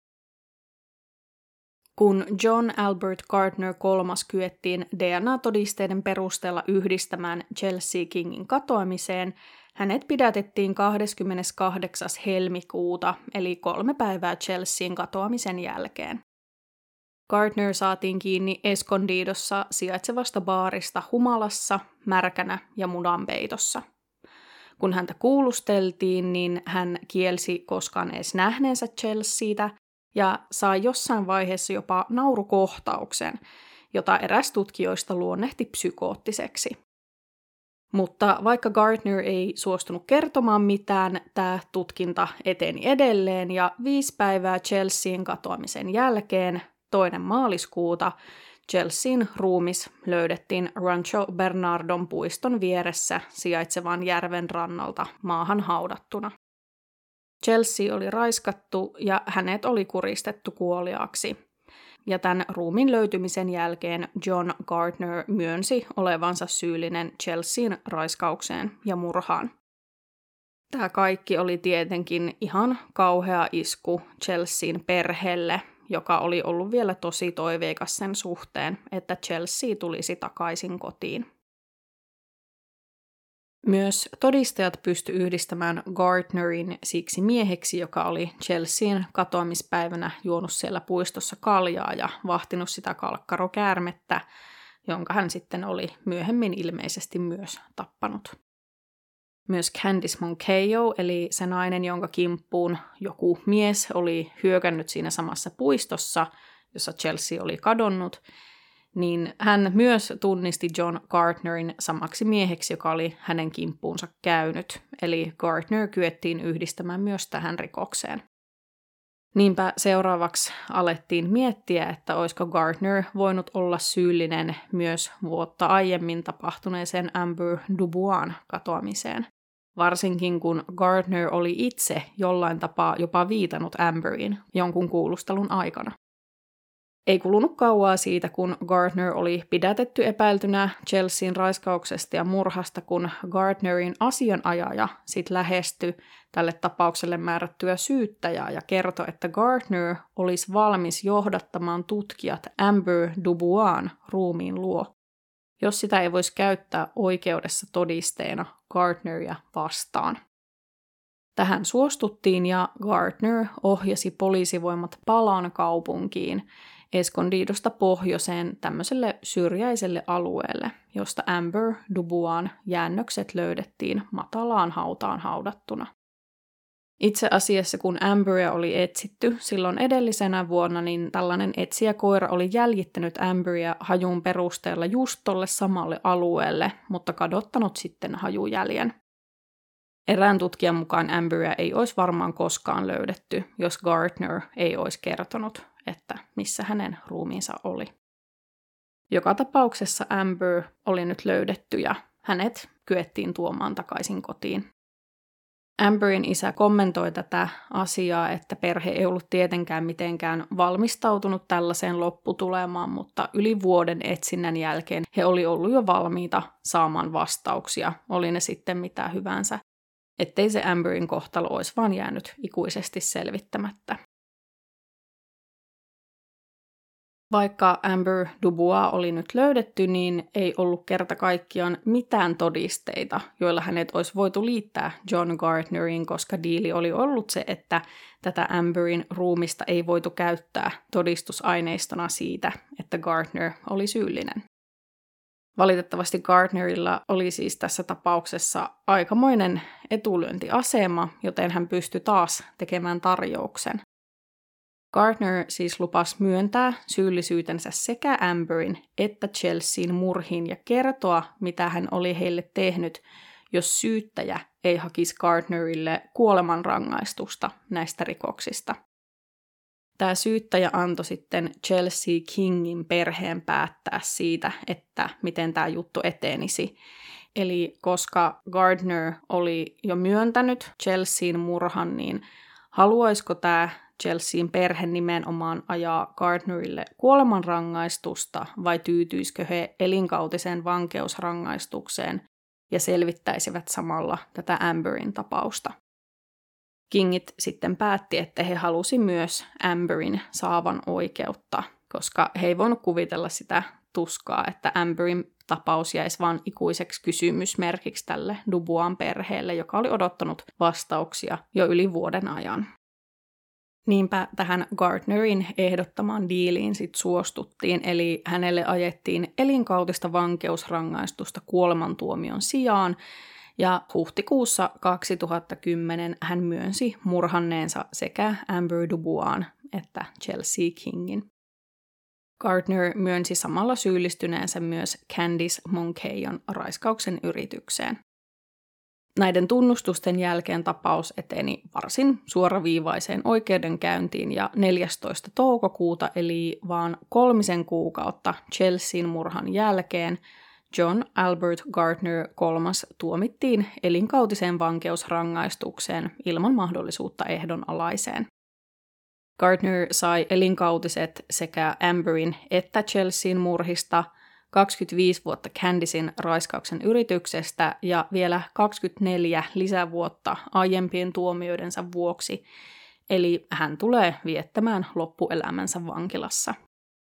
Kun John Albert Gardner kolmas kyettiin D N A-todisteiden perusteella yhdistämään Chelsea Kingin katoamiseen, hänet pidätettiin kahdeskymmeneskahdeksas helmikuuta, eli kolme päivää Chelsean katoamisen jälkeen. Gardner saatiin kiinni Escondidossa sijaitsevasta baarista humalassa, märkänä ja mudanpeitossa. Kun häntä kuulusteltiin, niin hän kielsi koskaan edes nähneensä Chelseatä ja sai jossain vaiheessa jopa naurukohtauksen, jota eräs tutkijoista luonnehti psykoottiseksi. Mutta vaikka Gardner ei suostunut kertomaan mitään, tämä tutkinta eteni edelleen ja viisi päivää Chelsean katoamisen jälkeen, toinen maaliskuuta, Chelsean ruumis löydettiin Rancho Bernardon puiston vieressä sijaitsevan järven rannalta maahan haudattuna. Chelsea oli raiskattu ja hänet oli kuristettu kuoliaaksi. Ja tämän ruumin löytymisen jälkeen John Gardner myönsi olevansa syyllinen Chelsean raiskaukseen ja murhaan. Tämä kaikki oli tietenkin ihan kauhea isku Chelsean perheelle, joka oli ollut vielä tosi toiveikas sen suhteen, että Chelsea tulisi takaisin kotiin. Myös todistajat pystyivät yhdistämään Gardnerin siksi mieheksi, joka oli Chelsean katoamispäivänä juonut siellä puistossa kaljaa ja vahtinut sitä kalkkarokäärmettä, jonka hän sitten oli myöhemmin ilmeisesti myös tappanut. Myös Candice Moncayo, eli se nainen, jonka kimppuun joku mies oli hyökännyt siinä samassa puistossa, jossa Chelsea oli kadonnut, niin hän myös tunnisti John Gardnerin samaksi mieheksi, joka oli hänen kimppuunsa käynyt, eli Gardner kyettiin yhdistämään myös tähän rikokseen. Niinpä seuraavaksi alettiin miettiä, että olisiko Gardner voinut olla syyllinen myös vuotta aiemmin tapahtuneeseen Amber Duboisin katoamiseen, varsinkin kun Gardner oli itse jollain tapaa jopa viitannut Amberiin jonkun kuulustelun aikana. Ei kulunut kauaa siitä, kun Gardner oli pidätetty epäiltynä Chelsean raiskauksesta ja murhasta, kun Gardnerin asianajaja sit lähestyi tälle tapaukselle määrättyä syyttäjää ja kertoi, että Gardner olisi valmis johdattamaan tutkijat Amber Duboisin ruumiin luo, jos sitä ei voisi käyttää oikeudessa todisteena Gardneria vastaan. Tähän suostuttiin ja Gardner ohjasi poliisivoimat Palan kaupunkiin, Escondidosta pohjoiseen tämmöiselle syrjäiselle alueelle, josta Amber Duboisin jäännökset löydettiin matalaan hautaan haudattuna. Itse asiassa kun Amberia oli etsitty silloin edellisenä vuonna, niin tällainen etsijäkoira oli jäljittänyt Amberia hajun perusteella just tolle samalle alueelle, mutta kadottanut sitten hajujäljen. Erään tutkijan mukaan Amberia ei olisi varmaan koskaan löydetty, jos Gardner ei olisi kertonut, että missä hänen ruumiinsa oli. Joka tapauksessa Amber oli nyt löydetty ja hänet kyettiin tuomaan takaisin kotiin. Amberin isä kommentoi tätä asiaa, että perhe ei ollut tietenkään mitenkään valmistautunut tällaiseen lopputulemaan, mutta yli vuoden etsinnän jälkeen he oli ollut jo valmiita saamaan vastauksia, oli ne sitten mitä hyvänsä, ettei se Amberin kohtalo olisi vaan jäänyt ikuisesti selvittämättä. Vaikka Amber Dubois oli nyt löydetty, niin ei ollut kerta kaikkiaan mitään todisteita, joilla hänet olisi voitu liittää John Gardneriin, koska diili oli ollut se, että tätä Amberin ruumista ei voitu käyttää todistusaineistona siitä, että Gardner oli syyllinen. Valitettavasti Gardnerilla oli siis tässä tapauksessa aikamoinen etulyöntiasema, joten hän pystyi taas tekemään tarjouksen. Gardner siis lupasi myöntää syyllisyytensä sekä Amberin että Chelsean murhiin ja kertoa, mitä hän oli heille tehnyt, jos syyttäjä ei hakisi Gardnerille kuolemanrangaistusta näistä rikoksista. Tämä syyttäjä antoi sitten Chelsea Kingin perheen päättää siitä, että miten tämä juttu etenisi. Eli koska Gardner oli jo myöntänyt Chelsean murhan, niin haluaisiko tämä Chelsean perhe nimenomaan ajaa Gardnerille kuolemanrangaistusta vai tyytyisikö he elinkautiseen vankeusrangaistukseen ja selvittäisivät samalla tätä Amberin tapausta. Kingit sitten päätti, että he halusi myös Amberin saavan oikeutta, koska he ei voinut kuvitella sitä tuskaa, että Amberin tapaus jäisi vain ikuiseksi kysymysmerkiksi tälle Duboisin perheelle, joka oli odottanut vastauksia jo yli vuoden ajan. Niinpä tähän Gardnerin ehdottamaan diiliin sit suostuttiin, eli hänelle ajettiin elinkautista vankeusrangaistusta kuolemantuomion sijaan, ja huhtikuussa kaksituhattakymmenen hän myönsi murhanneensa sekä Amber Duboisin että Chelsea Kingin. Gardner myönsi samalla syyllistyneensä myös Candice Monkeyon raiskauksen yritykseen. Näiden tunnustusten jälkeen tapaus eteni varsin suoraviivaiseen oikeudenkäyntiin ja neljästoista toukokuuta eli vaan kolmisen kuukautta Chelsean murhan jälkeen John Albert Gardner kolmas tuomittiin elinkautiseen vankeusrangaistukseen ilman mahdollisuutta ehdonalaiseen. Gardner sai elinkautiset sekä Amberin että Chelsean murhista, kaksikymmentäviisi vuotta Candicen raiskauksen yrityksestä ja vielä kaksikymmentäneljä lisävuotta aiempien tuomioidensa vuoksi, eli hän tulee viettämään loppuelämänsä vankilassa.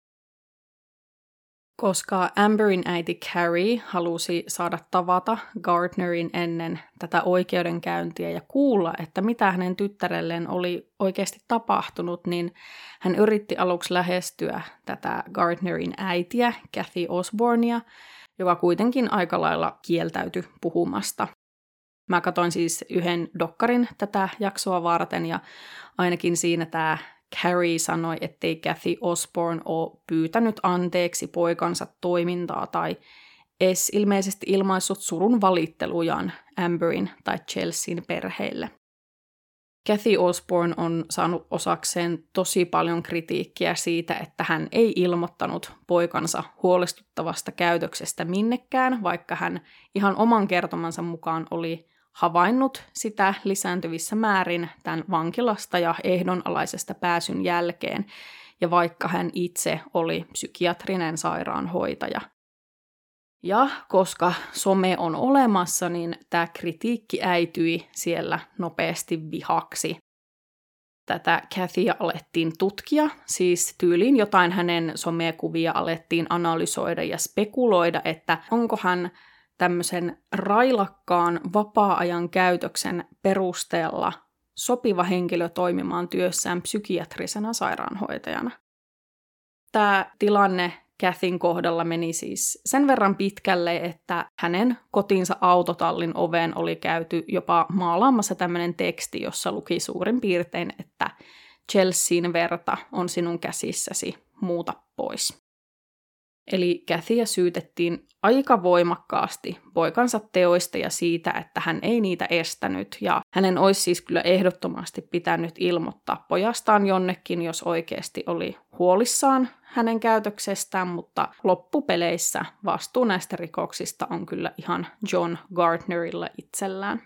Koska Amberin äiti Carrie halusi saada tavata Gardnerin ennen tätä oikeudenkäyntiä ja kuulla, että mitä hänen tyttärelleen oli oikeasti tapahtunut, niin hän yritti aluksi lähestyä tätä Gardnerin äitiä, Cathy Osbornea, joka kuitenkin aika lailla kieltäytyi puhumasta. Mä katsoin siis yhden dokkarin tätä jaksoa varten ja ainakin siinä tämä Carrie sanoi, ettei Cathy Osborne ole pyytänyt anteeksi poikansa toimintaa tai edes ilmeisesti ilmaissut surun valittelujaan Amberin tai Chelsean perheille. Cathy Osborne on saanut osakseen tosi paljon kritiikkiä siitä, että hän ei ilmoittanut poikansa huolestuttavasta käytöksestä minnekään, vaikka hän ihan oman kertomansa mukaan oli havainnut sitä lisääntyvissä määrin tämän vankilasta ja ehdonalaisesta pääsyn jälkeen, ja vaikka hän itse oli psykiatrinen sairaanhoitaja. Ja koska some on olemassa, niin tämä kritiikki äityi siellä nopeasti vihaksi. Tätä Cathyä alettiin tutkia, siis tyyliin jotain hänen somekuvia alettiin analysoida ja spekuloida, että onko hän tämmöisen railakkaan vapaa-ajan käytöksen perusteella sopiva henkilö toimimaan työssään psykiatrisena sairaanhoitajana. Tämä tilanne Cathyn kohdalla meni siis sen verran pitkälle, että hänen kotinsa autotallin oveen oli käyty jopa maalaamassa tämmöinen teksti, jossa luki suurin piirtein, että Chelsean verta on sinun käsissäsi, muuta pois. Eli Cathyä syytettiin aika voimakkaasti poikansa teoista ja siitä, että hän ei niitä estänyt, ja hänen olisi siis kyllä ehdottomasti pitänyt ilmoittaa pojastaan jonnekin, jos oikeasti oli huolissaan hänen käytöksestään, mutta loppupeleissä vastuu näistä rikoksista on kyllä ihan John Gardnerilla itsellään.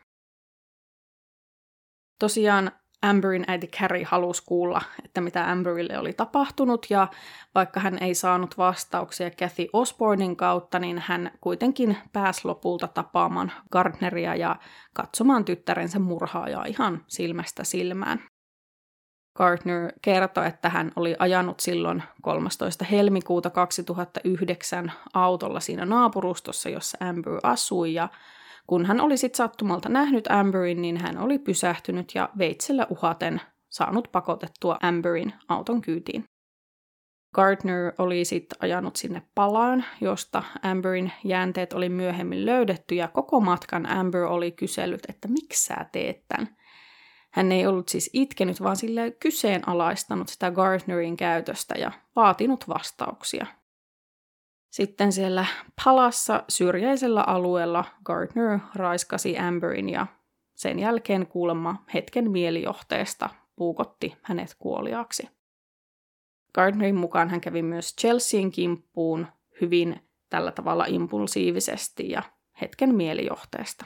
Tosiaan Amberin äiti Carrie halusi kuulla, että mitä Amberille oli tapahtunut, ja vaikka hän ei saanut vastauksia Cathy Osbornen kautta, niin hän kuitenkin pääsi lopulta tapaamaan Gardneria ja katsomaan tyttärensä murhaajaa ihan silmästä silmään. Gardner kertoi, että hän oli ajanut silloin kolmastoista helmikuuta kaksituhattayhdeksän autolla siinä naapurustossa, jossa Amber asui, ja kun hän oli sitten sattumalta nähnyt Amberin, niin hän oli pysähtynyt ja veitsellä uhaten saanut pakotettua Amberin auton kyytiin. Gardner oli sitten ajanut sinne palaan, josta Amberin jäänteet oli myöhemmin löydetty, ja koko matkan Amber oli kysellyt, että miksi sä teet tämän. Hän ei ollut siis itkenyt, vaan sille kyseenalaistanut sitä Gardnerin käytöstä ja vaatinut vastauksia. Sitten siellä palassa syrjäisellä alueella Gardner raiskasi Amberin ja sen jälkeen kuulemma hetken mielijohteesta puukotti hänet kuoliaaksi. Gardnerin mukaan hän kävi myös Chelsean kimppuun hyvin tällä tavalla impulsiivisesti ja hetken mielijohteesta.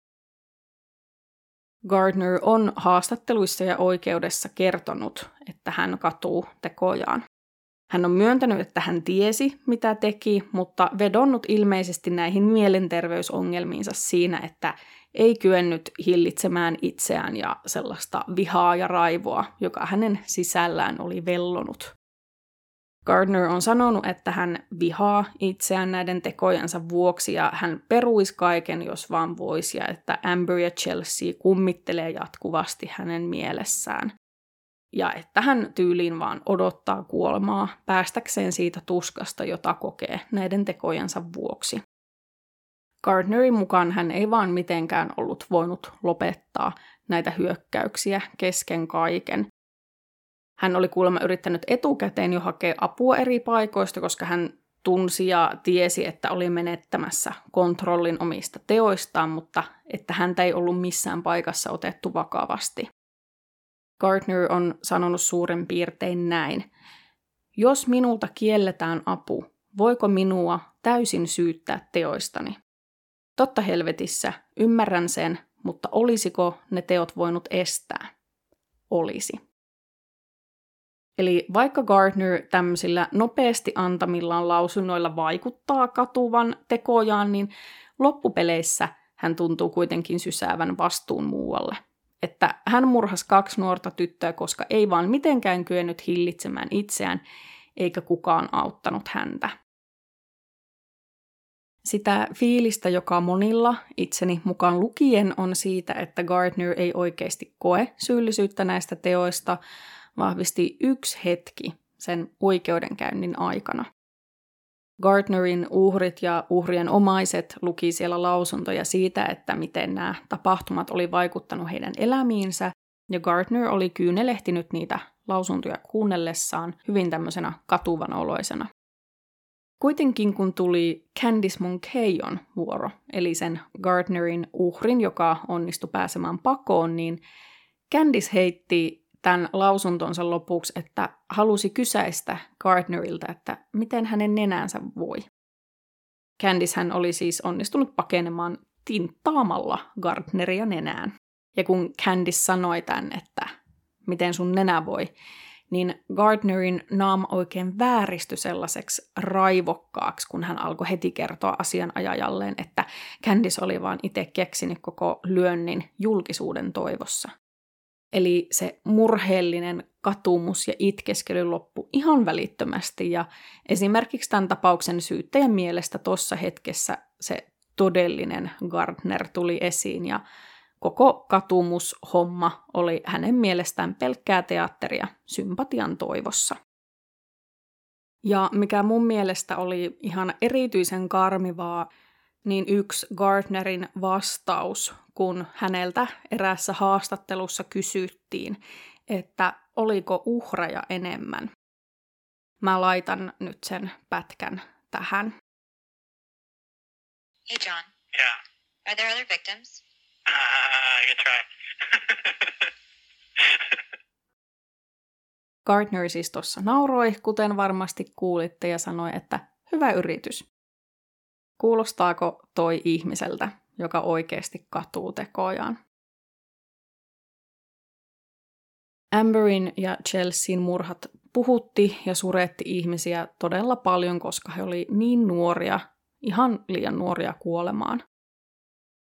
Gardner on haastatteluissa ja oikeudessa kertonut, että hän katuu tekojaan. Hän on myöntänyt, että hän tiesi, mitä teki, mutta vedonnut ilmeisesti näihin mielenterveysongelmiinsa siinä, että ei kyennyt hillitsemään itseään ja sellaista vihaa ja raivoa, joka hänen sisällään oli vellonut. Gardner on sanonut, että hän vihaa itseään näiden tekojensa vuoksi ja hän peruisi kaiken, jos vaan voisi, ja että Amber ja Chelsea kummittelee jatkuvasti hänen mielessään. Ja että hän tyyliin vaan odottaa kuolemaa päästäkseen siitä tuskasta, jota kokee näiden tekojensa vuoksi. Gardnerin mukaan hän ei vaan mitenkään ollut voinut lopettaa näitä hyökkäyksiä kesken kaiken. Hän oli kuulemma yrittänyt etukäteen jo hakea apua eri paikoista, koska hän tunsi ja tiesi, että oli menettämässä kontrollin omista teoistaan, mutta että häntä ei ollut missään paikassa otettu vakavasti. Gardner on sanonut suurin piirtein näin. Jos minulta kielletään apu, voiko minua täysin syyttää teoistani? Totta helvetissä, ymmärrän sen, mutta olisiko ne teot voinut estää? Olisi. Eli vaikka Gardner tämmöisillä nopeasti antamillaan lausunnoilla vaikuttaa katuvan tekojaan, niin loppupeleissä hän tuntuu kuitenkin sysäävän vastuun muualle. Että hän murhasi kaksi nuorta tyttöä, koska ei vaan mitenkään kyennyt hillitsemään itseään, eikä kukaan auttanut häntä. Sitä fiilistä, joka monilla, itseni mukaan lukien, on siitä, että Gardner ei oikeasti koe syyllisyyttä näistä teoista, vahvisti yksi hetki sen oikeudenkäynnin aikana. Gardnerin uhrit ja uhrien omaiset luki siellä lausuntoja siitä, että miten nämä tapahtumat oli vaikuttanut heidän elämiinsä, ja Gardner oli kyynelehtinyt niitä lausuntoja kuunnellessaan hyvin tämmöisenä katuvan oloisena. Kuitenkin kun tuli Candice Monkeyon vuoro, eli sen Gardnerin uhrin, joka onnistui pääsemään pakoon, niin Candice heitti tämän lausuntonsa lopuksi, että halusi kysäistä Gardnerilta, että miten hänen nenänsä voi. Candice hän oli siis onnistunut pakenemaan tinttaamalla Gardneria nenään. Ja kun Candice sanoi tämän, että miten sun nenä voi, niin Gardnerin naama oikein vääristyi sellaiseksi raivokkaaksi, kun hän alkoi heti kertoa asianajajalleen, että Candice oli vaan itse keksinyt koko lyönnin julkisuuden toivossa. Eli se murheellinen katumus ja itkeskely loppui ihan välittömästi, ja esimerkiksi tämän tapauksen syyttäjän mielestä tuossa hetkessä se todellinen Gardner tuli esiin, ja koko katumushomma oli hänen mielestään pelkkää teatteria sympatian toivossa. Ja mikä mun mielestä oli ihan erityisen karmivaa, niin yksi Gardnerin vastaus, kun häneltä eräässä haastattelussa kysyttiin, että oliko uhreja enemmän. Mä laitan nyt sen pätkän tähän. Hey John. Yeah. Are there other victims? Uh, I can try. Gardner siis tuossa nauroi, kuten varmasti kuulitte, ja sanoi, että hyvä yritys. Kuulostaako toi ihmiseltä, joka oikeasti katuu tekojaan? Amberin ja Chelsean murhat puhutti ja suretti ihmisiä todella paljon, koska he oli niin nuoria, ihan liian nuoria kuolemaan.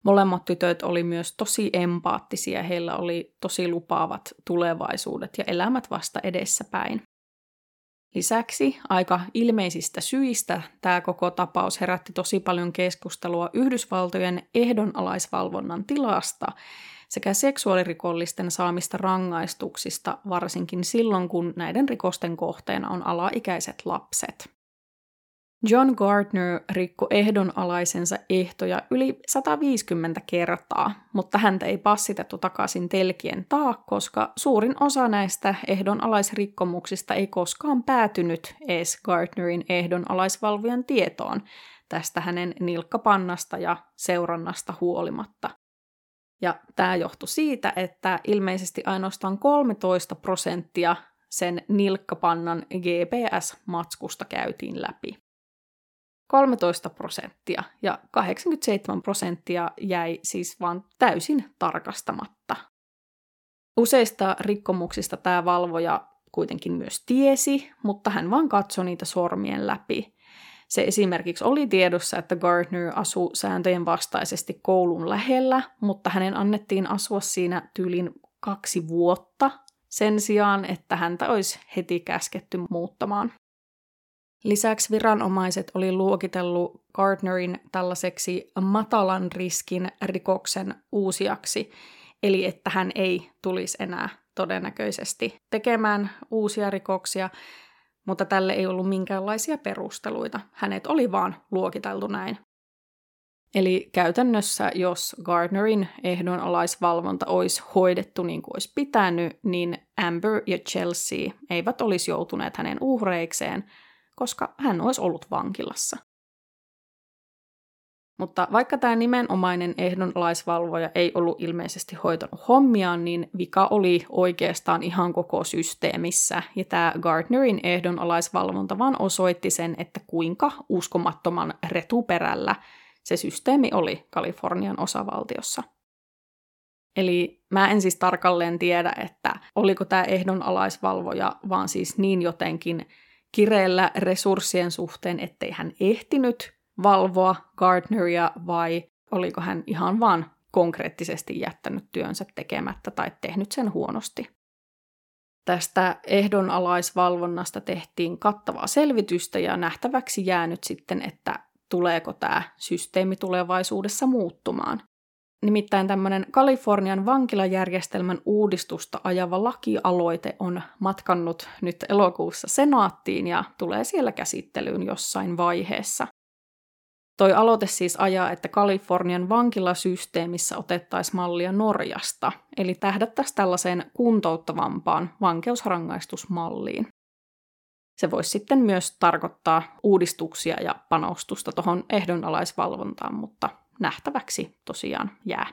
Molemmat tytöt oli myös tosi empaattisia, heillä oli tosi lupaavat tulevaisuudet ja elämät vasta edessäpäin. Lisäksi aika ilmeisistä syistä tämä koko tapaus herätti tosi paljon keskustelua Yhdysvaltojen ehdonalaisvalvonnan tilasta sekä seksuaalirikollisten saamista rangaistuksista, varsinkin silloin, kun näiden rikosten kohteena on alaikäiset lapset. John Gardner rikkoi ehdonalaisensa ehtoja yli sata viisikymmentä kertaa, mutta häntä ei passitettu takaisin telkien taa, koska suurin osa näistä ehdonalaisrikkomuksista ei koskaan päätynyt edes Gardnerin ehdonalaisvalvojan tietoon tästä hänen nilkkapannasta ja seurannasta huolimatta. Ja tämä johtui siitä, että ilmeisesti ainoastaan kolmetoista prosenttia sen nilkkapannan G P S-matskusta käytiin läpi. kolmetoista prosenttia ja kahdeksankymmentäseitsemän prosenttia jäi siis vaan täysin tarkastamatta. Useista rikkomuksista tämä valvoja kuitenkin myös tiesi, mutta hän vaan katsoi niitä sormien läpi. Se esimerkiksi oli tiedossa, että Gardner asui sääntöjen vastaisesti koulun lähellä, mutta hänen annettiin asua siinä tyylin kaksi vuotta sen sijaan, että häntä olisi heti käsketty muuttamaan. Lisäksi viranomaiset oli luokitellut Gardnerin tällaiseksi matalan riskin rikoksen uusijaksi, eli että hän ei tulisi enää todennäköisesti tekemään uusia rikoksia, mutta tälle ei ollut minkäänlaisia perusteluita. Hänet oli vaan luokiteltu näin. Eli käytännössä, jos Gardnerin ehdonalaisvalvonta olisi hoidettu niin kuin olisi pitänyt, niin Amber ja Chelsea eivät olisi joutuneet hänen uhreikseen, koska hän olisi ollut vankilassa. Mutta vaikka tämä nimenomainen ehdonalaisvalvoja ei ollut ilmeisesti hoitanut hommiaan, niin vika oli oikeastaan ihan koko systeemissä, ja tämä Gardnerin ehdonalaisvalvonta vaan osoitti sen, että kuinka uskomattoman retuperällä se systeemi oli Kalifornian osavaltiossa. Eli mä en siis tarkalleen tiedä, että oliko tämä ehdonalaisvalvoja vaan siis niin jotenkin kireellä resurssien suhteen, ettei hän ehtinyt valvoa Gardneria, vai oliko hän ihan vaan konkreettisesti jättänyt työnsä tekemättä tai tehnyt sen huonosti. Tästä ehdonalaisvalvonnasta tehtiin kattavaa selvitystä ja nähtäväksi jäänyt sitten, että tuleeko tämä systeemi tulevaisuudessa muuttumaan. Nimittäin tämmöinen Kalifornian vankilajärjestelmän uudistusta ajava lakialoite on matkannut nyt elokuussa senaattiin ja tulee siellä käsittelyyn jossain vaiheessa. Toi aloite siis ajaa, että Kalifornian vankilasysteemissä otettaisiin mallia Norjasta, eli tähdättäisiin tällaiseen kuntouttavampaan vankeusrangaistusmalliin. Se voisi sitten myös tarkoittaa uudistuksia ja panostusta tuohon ehdonalaisvalvontaan, mutta nähtäväksi tosiaan jää.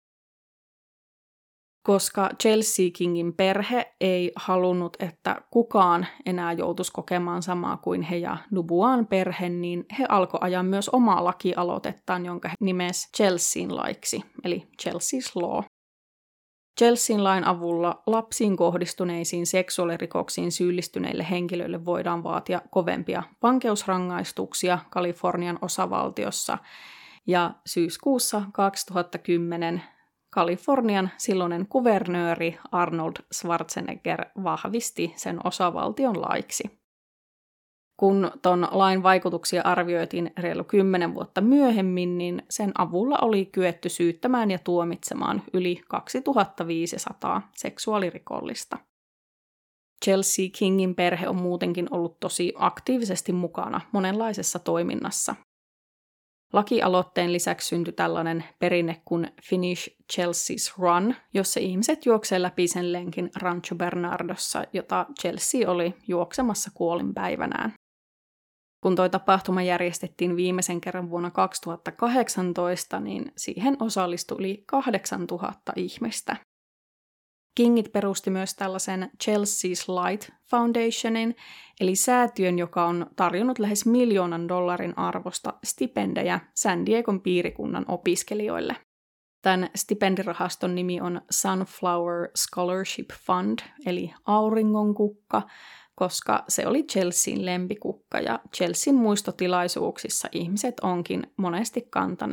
Koska Chelsea Kingin perhe ei halunnut, että kukaan enää joutuisi kokemaan samaa kuin he ja Dubois perhe, niin he alkoi ajaa myös omaa lakialoitettaan, jonka he nimesi Chelsean laiksi, eli Chelsea's Law. Chelsean lain avulla lapsiin kohdistuneisiin seksuaalirikoksiin syyllistyneille henkilöille voidaan vaatia kovempia vankeusrangaistuksia Kalifornian osavaltiossa, ja syyskuussa kaksituhattakymmenen Kalifornian silloinen kuvernööri Arnold Schwarzenegger vahvisti sen osavaltion laiksi. Kun ton lain vaikutuksia arvioitiin reilu kymmenen vuotta myöhemmin, niin sen avulla oli kyetty syyttämään ja tuomitsemaan yli kaksituhattaviisisataa seksuaalirikollista. Chelsea Kingin perhe on muutenkin ollut tosi aktiivisesti mukana monenlaisessa toiminnassa. Lakialoitteen lisäksi syntyi tällainen perinne kuin Finish Chelsea's Run, jossa ihmiset juoksee läpi sen lenkin Rancho Bernardossa, jota Chelsea oli juoksemassa kuolinpäivänään. Kun toi tapahtuma järjestettiin viimeisen kerran vuonna kaksituhattakahdeksantoista, niin siihen osallistui yli kahdeksantuhatta ihmistä. Kingit perusti myös tällaisen Chelsea's Light Foundationin, eli säätiön, joka on tarjonnut lähes miljoonan dollarin arvosta stipendejä San Diegon piirikunnan opiskelijoille. Tämän stipendirahaston nimi on Sunflower Scholarship Fund, eli auringonkukka, koska se oli Chelsean lempikukka, ja Chelsean muistotilaisuuksissa ihmiset onkin monesti kantaneet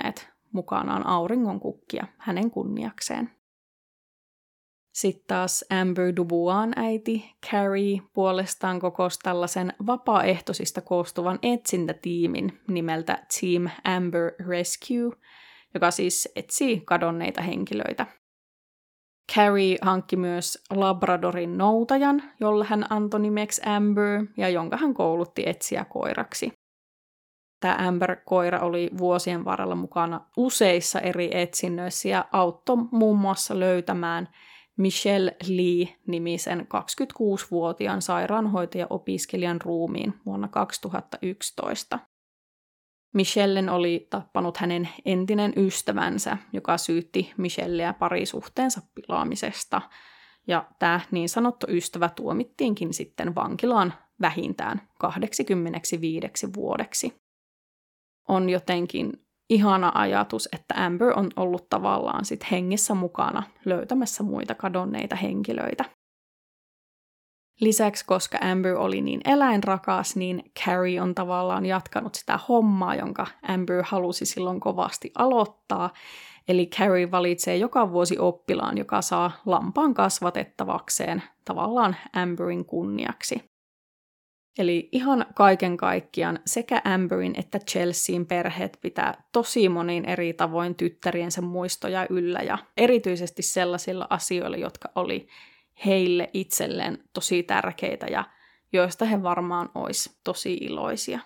mukanaan auringonkukkia hänen kunniakseen. Sitten taas Amber Duboisin äiti Carrie puolestaan kokosi tällaisen vapaaehtoisista koostuvan etsintätiimin nimeltä Team Amber Rescue, joka siis etsii kadonneita henkilöitä. Carrie hankki myös Labradorin noutajan, jolle hän antoi nimeksi Amber ja jonka hän koulutti etsijäkoiraksi. Tämä Amber-koira oli vuosien varrella mukana useissa eri etsinnöissä ja auttoi muun muassa löytämään Michelle Lee-nimisen kaksikymmentäkuusivuotiaan sairaanhoitaja-opiskelijan ruumiin vuonna kaksituhattayksitoista. Michellen oli tappanut hänen entinen ystävänsä, joka syytti Michelleä parisuhteensa pilaamisesta, ja tämä niin sanottu ystävä tuomittiinkin sitten vankilaan vähintään kaksikymmentäviisi vuodeksi. On jotenkin ihana ajatus, että Amber on ollut tavallaan sit hengissä mukana löytämässä muita kadonneita henkilöitä. Lisäksi, koska Amber oli niin eläinrakas, niin Carrie on tavallaan jatkanut sitä hommaa, jonka Amber halusi silloin kovasti aloittaa. Eli Carrie valitsee joka vuosi oppilaan, joka saa lampaan kasvatettavakseen tavallaan Amberin kunniaksi. Eli ihan kaiken kaikkiaan sekä Amberin että Chelsean perheet pitää tosi monin eri tavoin tyttäriensä muistoja yllä ja erityisesti sellaisilla asioilla, jotka oli heille itselleen tosi tärkeitä ja joista he varmaan olisi tosi iloisia.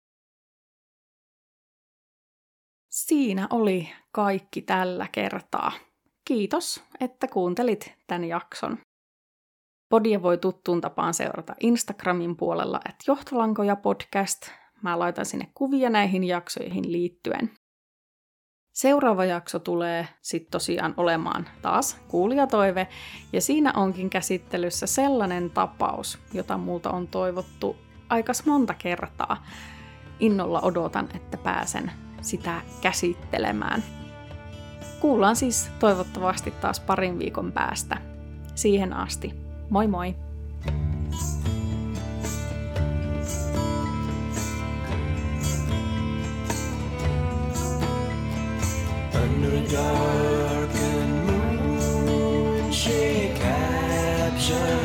Siinä oli kaikki tällä kertaa. Kiitos, että kuuntelit tämän jakson. Podia voi tuttuun tapaan seurata Instagramin puolella at Johtolankoja podcast. Mä laitan sinne kuvia näihin jaksoihin liittyen. Seuraava jakso tulee sitten tosiaan olemaan taas kuulijatoive, ja siinä onkin käsittelyssä sellainen tapaus, jota multa on toivottu aikas monta kertaa. Innolla odotan, että pääsen sitä käsittelemään. Kuullaan siis toivottavasti taas parin viikon päästä. Siihen asti, moi moi! Under a darkened moon, she captured